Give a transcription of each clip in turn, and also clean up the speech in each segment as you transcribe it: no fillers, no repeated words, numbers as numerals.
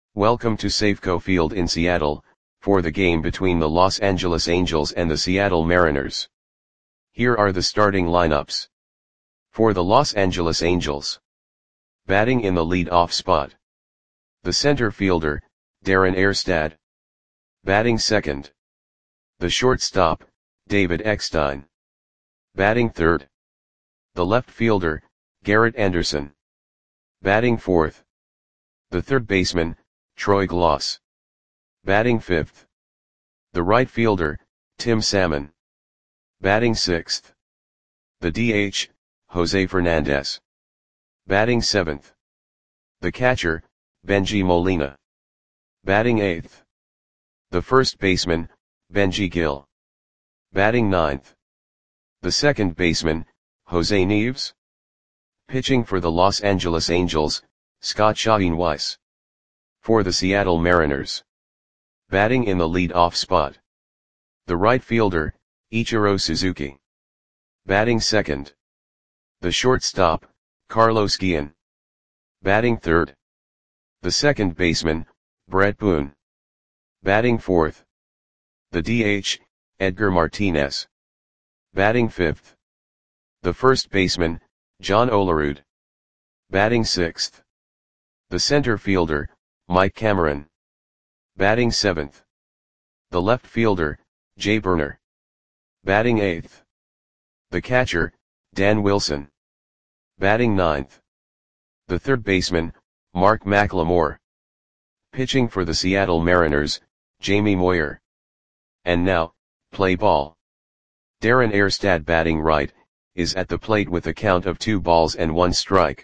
Welcome to Safeco Field in Seattle, for the game between the Los Angeles Angels and the Seattle Mariners. Here are the starting lineups. For the Los Angeles Angels. Batting in the lead-off spot. The center fielder, Darren Erstad. Batting second. The shortstop, David Eckstein. Batting third. The left fielder, Garrett Anderson. Batting fourth. The third baseman, Troy Glaus. Batting fifth. The right fielder, Tim Salmon. Batting sixth. The DH, Jose Fernandez. Batting seventh. The catcher, Bengie Molina. Batting eighth. The first baseman, Benji Gil. Batting ninth. The second baseman, Jose Nieves. Pitching for the Los Angeles Angels, Scott Schoenweis. For the Seattle Mariners. Batting in the lead-off spot. The right fielder, Ichiro Suzuki. Batting second. The shortstop, Carlos Guillen. Batting third. The second baseman, Brett Boone. Batting fourth. The DH, Edgar Martinez. Batting fifth. The first baseman, John Olerud. Batting sixth. The center fielder, Mike Cameron. Batting seventh. The left fielder, Jay Burner. Batting eighth. The catcher, Dan Wilson. Batting ninth. The third baseman, Mark McLemore. Pitching for the Seattle Mariners, Jamie Moyer. And now, play ball. Darren Erstad batting right, is at the plate with a count of 2 balls and 1 strike.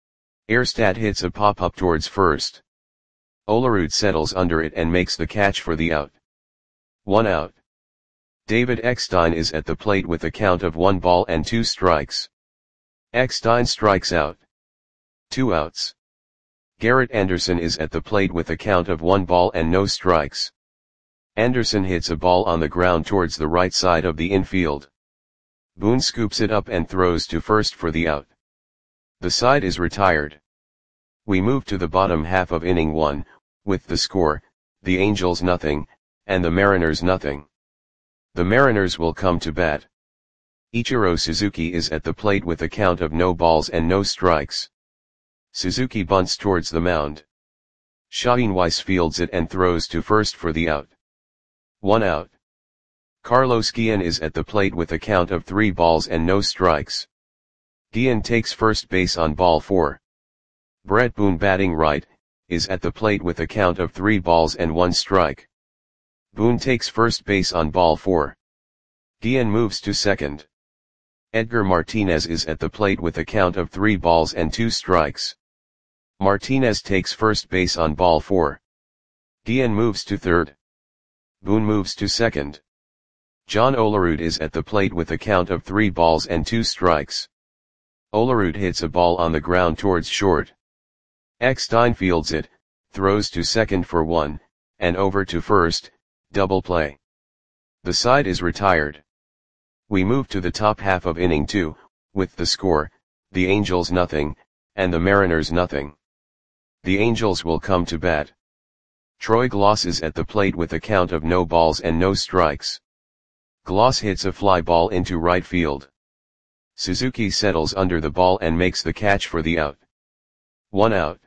Erstad hits a pop-up towards first. Olerud settles under it and makes the catch for the out. 1 out. David Eckstein is at the plate with a count of 1 ball and 2 strikes. Eckstein strikes out. 2 outs. Garrett Anderson is at the plate with a count of 1 ball and no strikes. Anderson hits a ball on the ground towards the right side of the infield. Boone scoops it up and throws to first for the out. The side is retired. We move to the bottom half of inning 1, with the score, the Angels nothing, and the Mariners nothing. The Mariners will come to bat. Ichiro Suzuki is at the plate with a count of no balls and no strikes. Suzuki bunts towards the mound. Schoenweis fields it and throws to first for the out. 1 out. Carlos Guillen is at the plate with a count of 3 balls and no strikes. Guillen takes first base on ball 4. Brett Boone batting right, is at the plate with a count of 3 balls and 1 strike. Boone takes first base on ball 4. Guillen moves to second. Edgar Martinez is at the plate with a count of 3 balls and 2 strikes. Martinez takes first base on ball 4. Guillen moves to third. Boone moves to second. John Olerud is at the plate with a count of 3 balls and 2 strikes. Olerud hits a ball on the ground towards short. Eckstein fields it, throws to second for 1, and over to first, double play. The side is retired. We move to the top half of inning 2, with the score, the Angels nothing, and the Mariners nothing. The Angels will come to bat. Troy Glaus is at the plate with a count of no balls and no strikes. Glaus hits a fly ball into right field. Suzuki settles under the ball and makes the catch for the out. 1 out.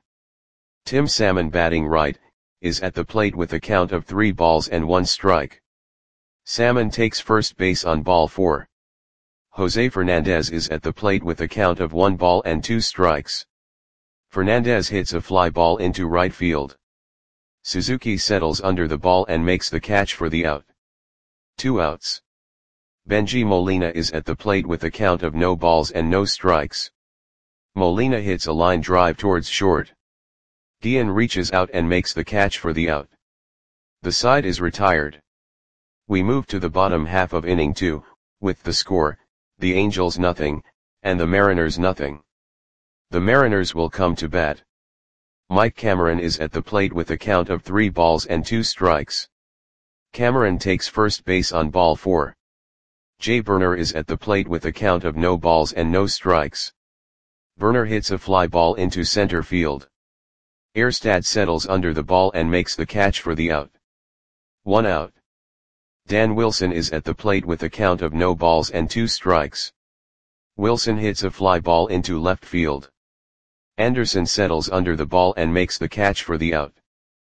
Tim Salmon batting right, is at the plate with a count of 3 balls and 1 strike. Salmon takes first base on ball 4. Jose Fernandez is at the plate with a count of 1 ball and 2 strikes. Fernandez hits a fly ball into right field. Suzuki settles under the ball and makes the catch for the out. 2 outs. Bengie Molina is at the plate with a count of no balls and no strikes. Molina hits a line drive towards short. Guillen reaches out and makes the catch for the out. The side is retired. We move to the bottom half of inning 2, with the score, the Angels nothing, and the Mariners nothing. The Mariners will come to bat. Mike Cameron is at the plate with a count of 3 balls and 2 strikes. Cameron takes first base on ball 4. Jay Burner is at the plate with a count of no balls and no strikes. Burner hits a fly ball into center field. Erstad settles under the ball and makes the catch for the out. 1 out. Dan Wilson is at the plate with a count of no balls and 2 strikes. Wilson hits a fly ball into left field. Anderson settles under the ball and makes the catch for the out.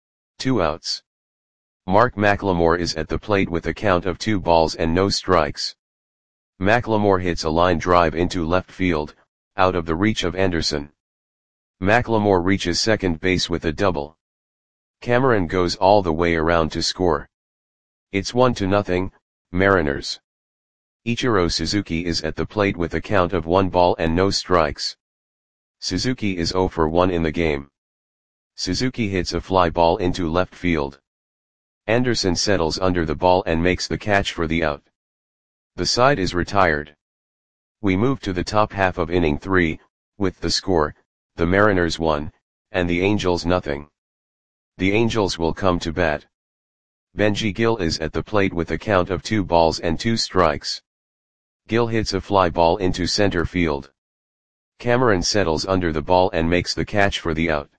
2 outs. Mark McLemore is at the plate with a count of 2 balls and no strikes. McLemore hits a line drive into left field, out of the reach of Anderson. McLemore reaches second base with a double. Cameron goes all the way around to score. It's 1-0, Mariners. Ichiro Suzuki is at the plate with a count of 1 ball and no strikes. Suzuki is 0 for 1 in the game. Suzuki hits a fly ball into left field. Anderson settles under the ball and makes the catch for the out. The side is retired. We move to the top half of inning 3, with the score, the Mariners 1, and the Angels 0. The Angels will come to bat. Benji Gil is at the plate with a count of 2 balls and 2 strikes. Gil hits a fly ball into center field. Cameron settles under the ball and makes the catch for the out.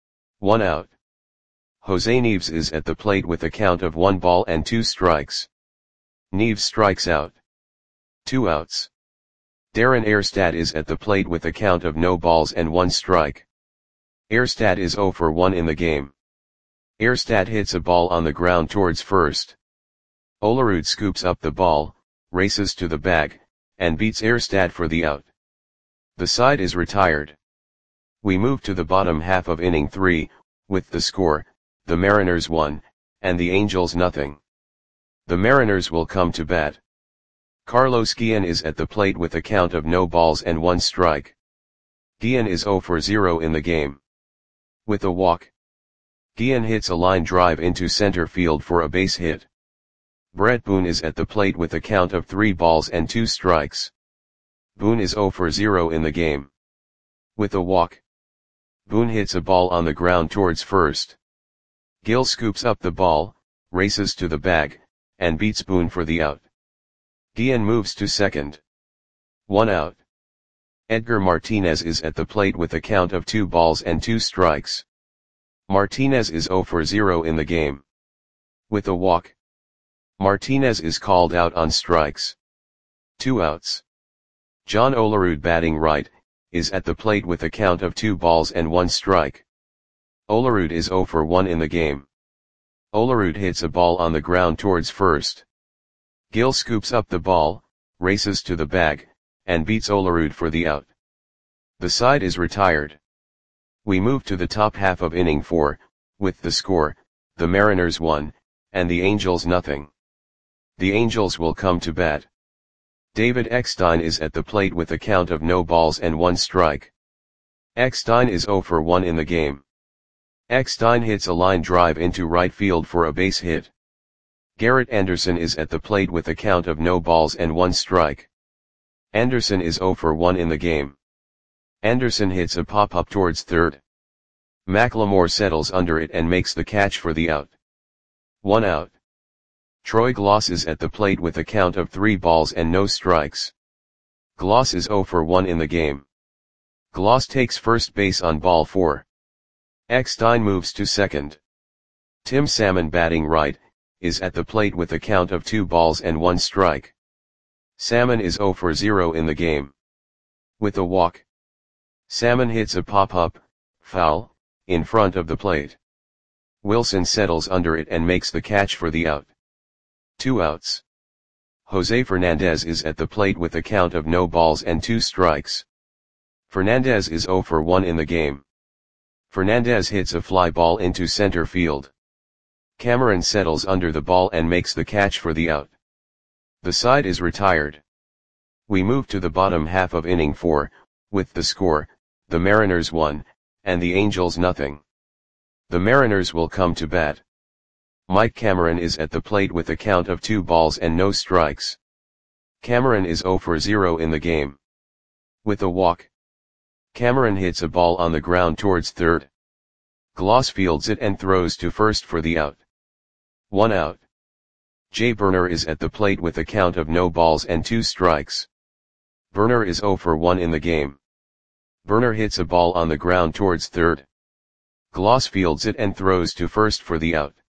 1 out. Jose Neves is at the plate with a count of 1 ball and 2 strikes. Neves strikes out. 2 outs. Darren Erstad is at the plate with a count of no balls and 1 strike. Erstad is 0 for 1 in the game. Erstad hits a ball on the ground towards first. Olerud scoops up the ball, races to the bag, and beats Erstad for the out. The side is retired. We move to the bottom half of inning 3, with the score, the Mariners 1, and the Angels 0. The Mariners will come to bat. Carlos Guillen is at the plate with a count of no balls and 1 strike. Guillen is 0 for 0 in the game. With a walk, Guillen hits a line drive into center field for a base hit. Brett Boone is at the plate with a count of 3 balls and 2 strikes. Boone is 0 for 0 in the game. With a walk, Boone hits a ball on the ground towards first. Gil scoops up the ball, races to the bag, and beats Boone for the out. Guillen moves to second. 1 out. Edgar Martinez is at the plate with a count of 2 balls and 2 strikes. Martinez is 0 for 0 in the game. With a walk, Martinez is called out on strikes. 2 outs. John Olerud, batting right, is at the plate with a count of 2 balls and 1 strike. Olerud is 0 for 1 in the game. Olerud hits a ball on the ground towards first. Gil scoops up the ball, races to the bag, and beats Olerud for the out. The side is retired. We move to the top half of inning 4, with the score, the Mariners 1, and the Angels 0. The Angels will come to bat. David Eckstein is at the plate with a count of no balls and 1 strike. Eckstein is 0 for 1 in the game. Eckstein hits a line drive into right field for a base hit. Garrett Anderson is at the plate with a count of no balls and 1 strike. Anderson is 0 for 1 in the game. Anderson hits a pop-up towards third. McLemore settles under it and makes the catch for the out. 1 out. Troy Gloss is at the plate with a count of 3 balls and no strikes. Gloss is 0 for 1 in the game. Gloss takes first base on ball 4. Eckstein moves to second. Tim Salmon, batting right, is at the plate with a count of 2 balls and 1 strike. Salmon is 0 for 0 in the game. With a walk, Salmon hits a pop-up, foul, in front of the plate. Wilson settles under it and makes the catch for the out. 2 outs. Jose Fernandez is at the plate with a count of no balls and 2 strikes. Fernandez is 0 for 1 in the game. Fernandez hits a fly ball into center field. Cameron settles under the ball and makes the catch for the out. The side is retired. We move to the bottom half of inning 4, with the score, the Mariners 1, and the Angels 0. The Mariners will come to bat. Mike Cameron is at the plate with a count of 2 balls and no strikes. Cameron is 0 for 0 in the game. With a walk, Cameron hits a ball on the ground towards third. Gloss fields it and throws to first for the out. 1 out. Jay Burner is at the plate with a count of no balls and 2 strikes. Burner is 0 for 1 in the game. Burner hits a ball on the ground towards third. Gloss fields it and throws to first for the out.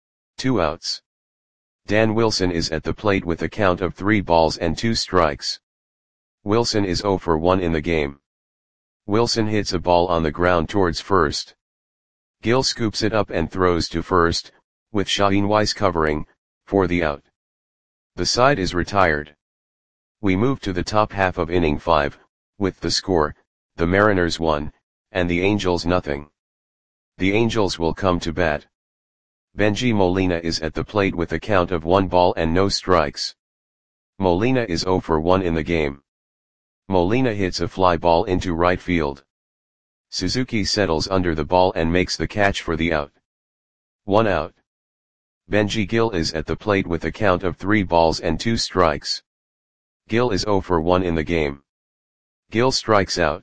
2 outs. Dan Wilson is at the plate with a count of 3 balls and 2 strikes. Wilson is 0 for 1 in the game. Wilson hits a ball on the ground towards first. Gill scoops it up and throws to first, with Shaheen Weiss covering, for the out. The side is retired. We move to the top half of inning 5, with the score, the Mariners 1, and the Angels nothing. The Angels will come to bat. Bengie Molina is at the plate with a count of 1 ball and no strikes. Molina is 0 for 1 in the game. Molina hits a fly ball into right field. Suzuki settles under the ball and makes the catch for the out. 1 out. Benji Gill is at the plate with a count of 3 balls and 2 strikes. Gill is 0 for 1 in the game. Gill strikes out.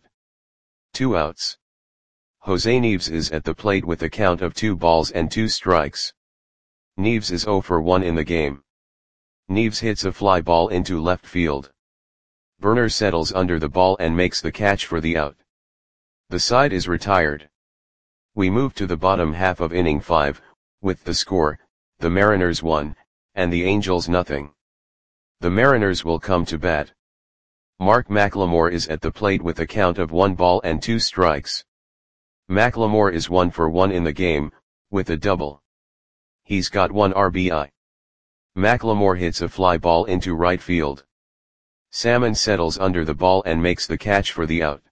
2 outs. Jose Neves is at the plate with a count of 2 balls and 2 strikes. Neves is 0 for 1 in the game. Neves hits a fly ball into left field. Burner settles under the ball and makes the catch for the out. The side is retired. We move to the bottom half of inning 5, with the score, the Mariners 1, and the Angels nothing. The Mariners will come to bat. Mark McLemore is at the plate with a count of 1 ball and 2 strikes. McLemore is 1 for 1 in the game, with a double. He's got 1 RBI. McLemore hits a fly ball into right field. Salmon settles under the ball and makes the catch for the out.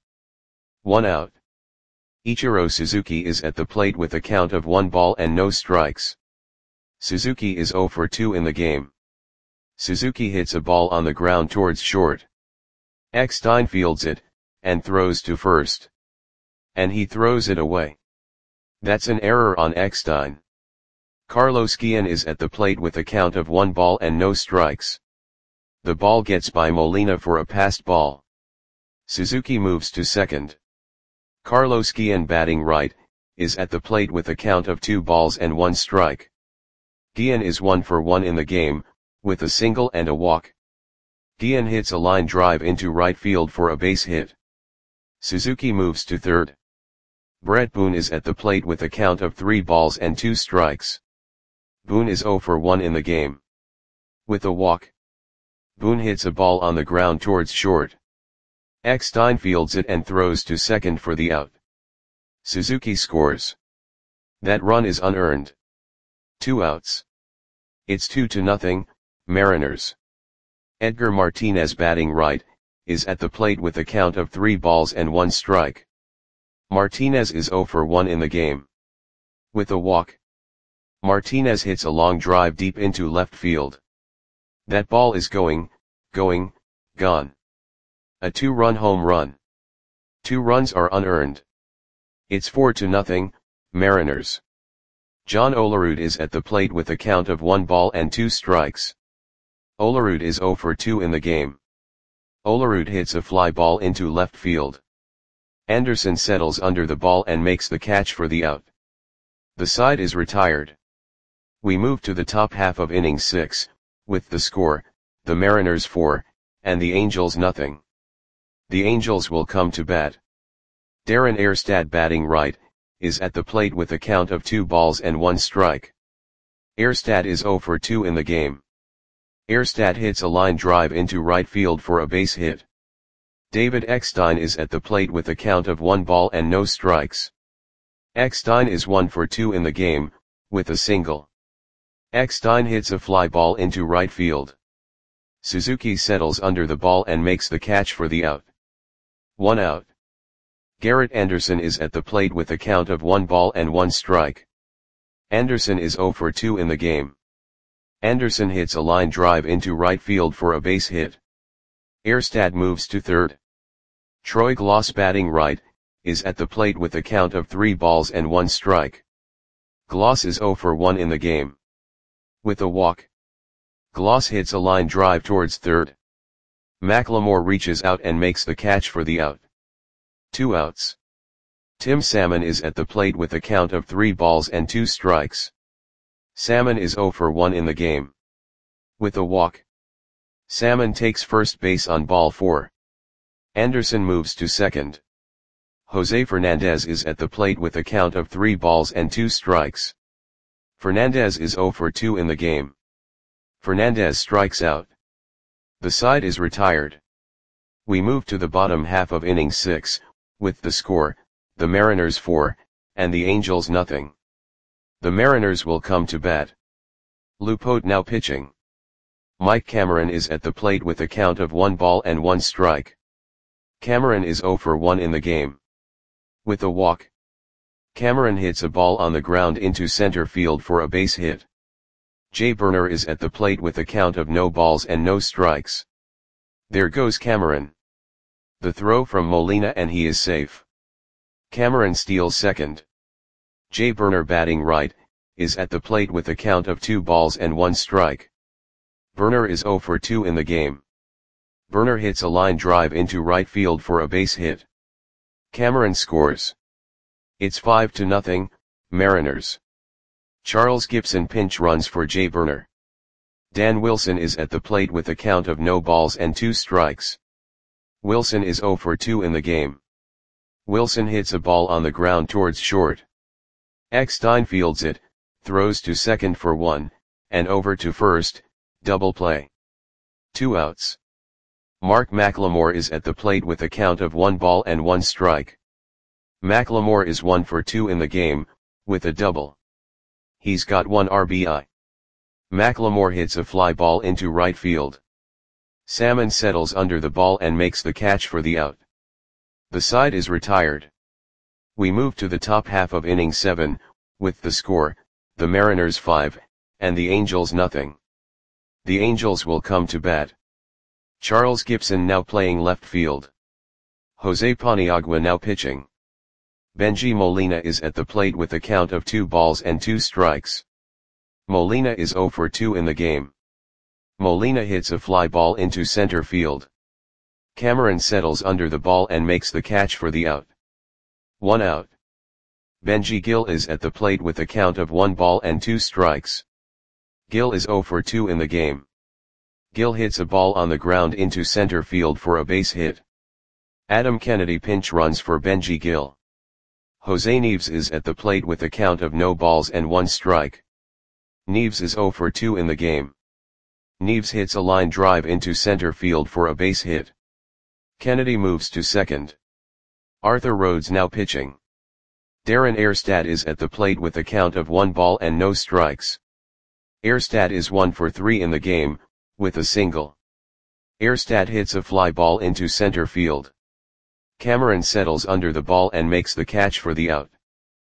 1 out. Ichiro Suzuki is at the plate with a count of 1 ball and no strikes. Suzuki is 0 for 2 in the game. Suzuki hits a ball on the ground towards short. Eckstein fields it, and throws to first. And he throws it away. That's an error on Eckstein. Carlos Guillen is at the plate with a count of 1 ball and no strikes. The ball gets by Molina for a passed ball. Suzuki moves to second. Carlos Guillen, batting right, is at the plate with a count of 2 balls and 1 strike. Guillen is 1 for 1 in the game, with a single and a walk. Guillen hits a line drive into right field for a base hit. Suzuki moves to third. Brett Boone is at the plate with a count of 3 balls and 2 strikes. Boone is 0 for 1 in the game. With a walk. Boone hits a ball on the ground towards short. Eckstein fields it and throws to second for the out. Suzuki scores. That run is unearned. 2 outs. It's 2-0, Mariners. Edgar Martinez, batting right, is at the plate with a count of 3 balls and 1 strike. Martinez is 0 for 1 in the game. With a walk. Martinez hits a long drive deep into left field. That ball is gone. A 2-run home run. 2 runs are unearned. It's 4-0, Mariners. John Olerud is at the plate with a count of 1 ball and 2 strikes. Olerud is 0 for 2 in the game. Olerud hits a fly ball into left field. Anderson settles under the ball and makes the catch for the out. The side is retired. We move to the top half of inning 6, with the score, the Mariners 4, and the Angels nothing. The Angels will come to bat. Darren Erstad, batting right, is at the plate with a count of 2 balls and 1 strike. Erstad is 0 for 2 in the game. Erstad hits a line drive into right field for a base hit. David Eckstein is at the plate with a count of 1 ball and no strikes. Eckstein is 1 for 2 in the game, with a single. Eckstein hits a fly ball into right field. Suzuki settles under the ball and makes the catch for the out. 1 out. Garrett Anderson is at the plate with a count of 1 ball and 1 strike. Anderson is 0 for 2 in the game. Anderson hits a line drive into right field for a base hit. Erstad moves to third. Troy Gloss, batting right, is at the plate with a count of 3 balls and 1 strike. Gloss is 0 for 1 in the game. With a walk. Gloss hits a line drive towards third. McLemore reaches out and makes the catch for the out. 2 outs. Tim Salmon is at the plate with a count of 3 balls and 2 strikes. Salmon is 0 for 1 in the game. With a walk. Salmon takes first base on ball 4. Anderson moves to second. Jose Fernandez is at the plate with a count of 3 balls and 2 strikes. Fernandez is 0 for 2 in the game. Fernandez strikes out. The side is retired. We move to the bottom half of inning 6, with the score, the Mariners 4, and the Angels nothing. The Mariners will come to bat. Lupote now pitching. Mike Cameron is at the plate with a count of 1 ball and 1 strike. Cameron is 0 for 1 in the game. With a walk, Cameron hits a ball on the ground into center field for a base hit. Jay Burner is at the plate with a count of no balls and no strikes. There goes Cameron. The throw from Molina and he is safe. Cameron steals second. Jay Burner batting right, is at the plate with a count of 2 balls and 1 strike. Burner is 0 for 2 in the game. Burner hits a line drive into right field for a base hit. Cameron scores. It's 5-0, Mariners. Charles Gibson pinch runs for Jay Burner. Dan Wilson is at the plate with a count of no balls and 2 strikes. Wilson is 0 for 2 in the game. Wilson hits a ball on the ground towards short. Eckstein fields it, throws to second for 1, and over to first, double play. 2 outs. Mark McLemore is at the plate with a count of 1 ball and 1 strike. McLemore is 1 for 2 in the game, with a double. He's got 1 RBI. McLemore hits a fly ball into right field. Salmon settles under the ball and makes the catch for the out. The side is retired. We move to the top half of inning 7, with the score, the Mariners 5, and the Angels nothing. The Angels will come to bat. Charles Gibson now playing left field. Jose Paniagua now pitching. Benji Molina is at the plate with a count of 2 balls and 2 strikes. Molina is 0 for 2 in the game. Molina hits a fly ball into center field. Cameron settles under the ball and makes the catch for the out. 1 out. Benji Gil is at the plate with a count of 1 ball and 2 strikes. Gil is 0 for 2 in the game. Gil hits a ball on the ground into center field for a base hit. Adam Kennedy pinch runs for Benji Gil. Jose Neves is at the plate with a count of no balls and 1 strike. Neves is 0 for 2 in the game. Neves hits a line drive into center field for a base hit. Kennedy moves to second. Arthur Rhodes now pitching. Darren Erstad is at the plate with a count of 1 ball and no strikes. Erstad is 1 for 3 in the game, with a single. Erstad hits a fly ball into center field. Cameron settles under the ball and makes the catch for the out.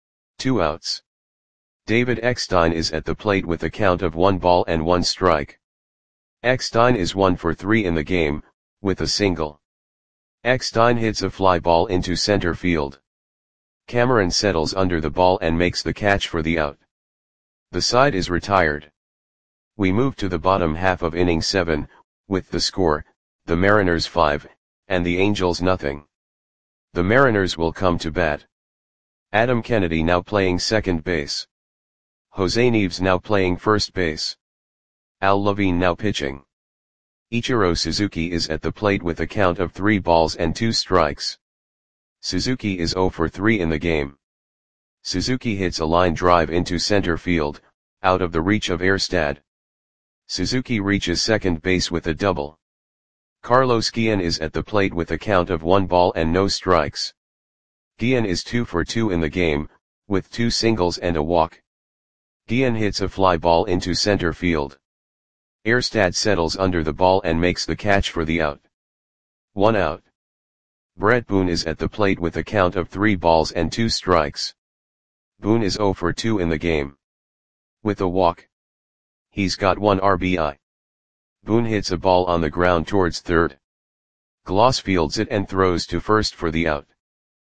2 outs. David Eckstein is at the plate with a count of 1 ball and 1 strike. Eckstein is 1 for 3 in the game, with a single. Eckstein hits a fly ball into center field. Cameron settles under the ball and makes the catch for the out. The side is retired. We move to the bottom half of inning 7, with the score, the Mariners 5, and the Angels nothing. The Mariners will come to bat. Adam Kennedy now playing second base. Jose Neves now playing first base. Al Levine now pitching. Ichiro Suzuki is at the plate with a count of 3 balls and 2 strikes. Suzuki is 0 for 3 in the game. Suzuki hits a line drive into center field, out of the reach of Erstad. Suzuki reaches second base with a double. Carlos Guillen is at the plate with a count of 1 ball and no strikes. Guillen is 2 for 2 in the game, with 2 singles and a walk. Guillen hits a fly ball into center field. Erstad settles under the ball and makes the catch for the out. 1 out. Brett Boone is at the plate with a count of 3 balls and 2 strikes. Boone is 0 for 2 in the game. With a walk. He's got 1 RBI. Boone hits a ball on the ground towards third. Gloss fields it and throws to first for the out.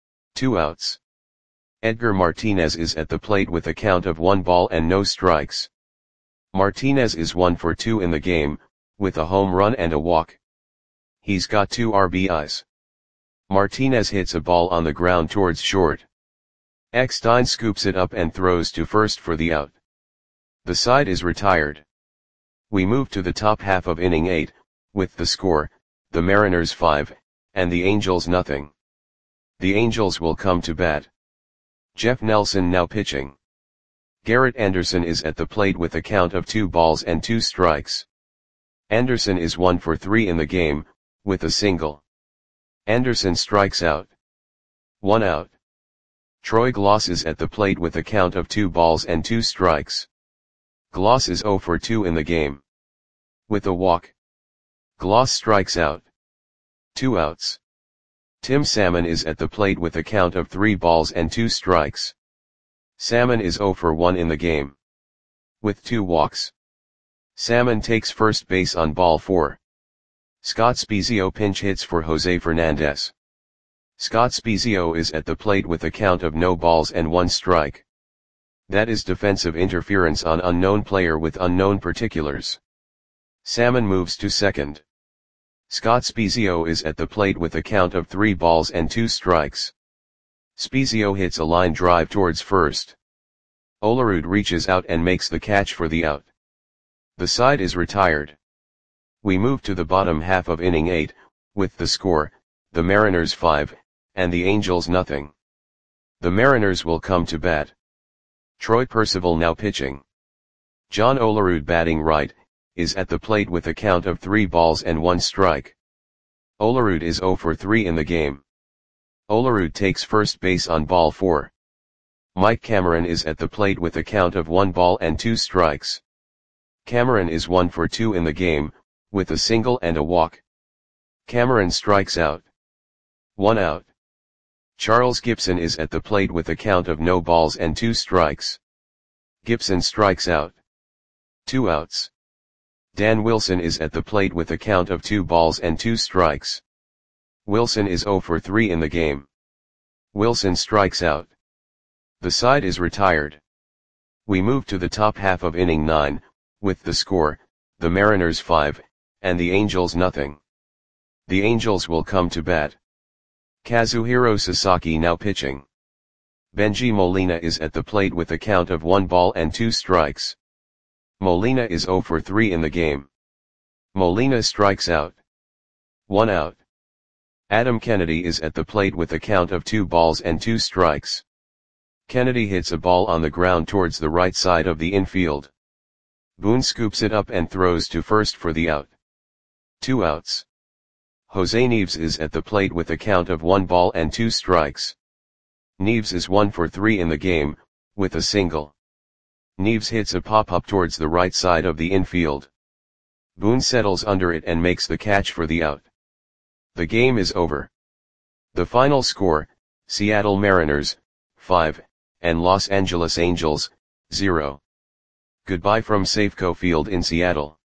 2 outs. Edgar Martinez is at the plate with a count of 1 ball and no strikes. Martinez is 1 for 2 in the game, with a home run and a walk. He's got 2 RBIs. Martinez hits a ball on the ground towards short. Eckstein scoops it up and throws to first for the out. The side is retired. We move to the top half of inning 8, with the score, the Mariners 5, and the Angels nothing. The Angels will come to bat. Jeff Nelson now pitching. Garrett Anderson is at the plate with a count of 2 balls and 2 strikes. Anderson is 1 for 3 in the game, with a single. Anderson strikes out. 1 out. Troy Gloss is at the plate with a count of 2 balls and 2 strikes. Gloss is 0 for 2 in the game. With a walk. Gloss strikes out. 2 outs. Tim Salmon is at the plate with a count of 3 balls and 2 strikes. Salmon is 0 for 1 in the game. With 2 walks. Salmon takes first base on ball 4. Scott Spiezio pinch hits for Jose Fernandez. Scott Spiezio is at the plate with a count of no balls and 1 strike. That is defensive interference on unknown player with unknown particulars. Salmon moves to second. Scott Spiezio is at the plate with a count of 3 balls and 2 strikes. Spiezio hits a line drive towards first. Olerud reaches out and makes the catch for the out. The side is retired. We move to the bottom half of inning 8, with the score, the Mariners 5, and the Angels nothing. The Mariners will come to bat. Troy Percival now pitching. John Olerud batting right, is at the plate with a count of 3 balls and 1 strike. Olerud is 0 for 3 in the game. Olerud takes first base on ball 4. Mike Cameron is at the plate with a count of 1 ball and 2 strikes. Cameron is 1 for 2 in the game, with a single and a walk. Cameron strikes out. 1 out. Charles Gibson is at the plate with a count of no balls and 2 strikes. Gibson strikes out. 2 outs. Dan Wilson is at the plate with a count of 2 balls and 2 strikes. Wilson is 0 for 3 in the game. Wilson strikes out. The side is retired. We move to the top half of inning 9, with the score, the Mariners 5, and the Angels nothing. The Angels will come to bat. Kazuhiro Sasaki now pitching. Benji Molina is at the plate with a count of 1 ball and 2 strikes. Molina is 0 for 3 in the game. Molina strikes out. 1 out. Adam Kennedy is at the plate with a count of 2 balls and 2 strikes. Kennedy hits a ball on the ground towards the right side of the infield. Boone scoops it up and throws to first for the out. 2 outs. Jose Neves is at the plate with a count of 1 ball and 2 strikes. Neves is 1 for 3 in the game, with a single. Neves hits a pop-up towards the right side of the infield. Boone settles under it and makes the catch for the out. The game is over. The final score, Seattle Mariners, 5, and Los Angeles Angels, 0. Goodbye from Safeco Field in Seattle.